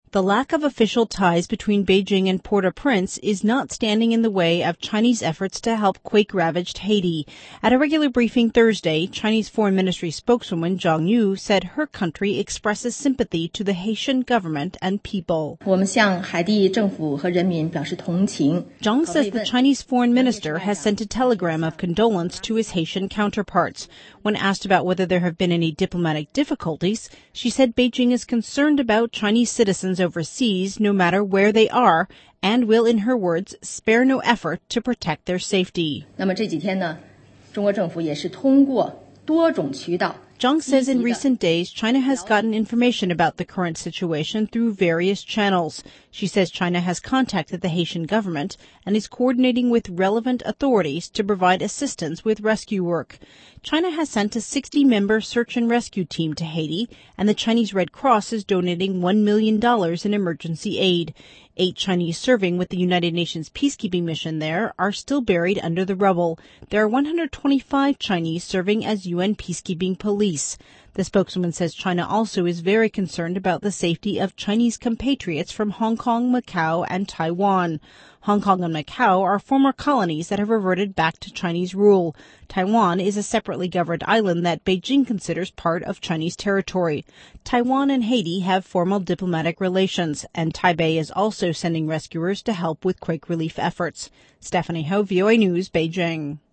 The lack of official ties between Beijing and Port-au-Prince is not standing in the way of Chinese efforts to help quake-ravaged Haiti. At a regular briefing Thursday, Chinese Foreign Ministry spokeswoman Zhang Yu said her country expresses sympathy to the Haitian government and people. Zhang says the Chinese foreign minister has sent a telegram of condolence to his Haitian counterparts. When asked about whether there have been any diplomatic difficulties, she said Beijing is concerned about Chinese citizens overseas, no matter where they are, and will, in her words, spare no effort to protect their safety. Zhang says in recent days, China has gotten information about the current situation through various channels. She says China has contacted the Haitian government and is coordinating with relevant authorities to provide assistance with rescue work. China has sent a 60-member search and rescue team to Haiti, and the Chinese Red Cross is donating $1 million in emergency aid. 8 Chinese serving with the United Nations peacekeeping mission there are still buried under the rubble. There are 125 Chinese serving as UN peacekeeping police. The spokeswoman says China also is very concerned about the safety of Chinese compatriots from Hong Kong, Macau, and Taiwan. Hong Kong and Macau are former colonies that have reverted back to Chinese rule. Taiwan is a separately governed island that Beijing considers part of Chinese territory. Taiwan and Haiti have formal diplomatic relations, and Taipei is also sending rescuers to help with quake relief efforts. Stephanie Ho, VOA News, Beijing.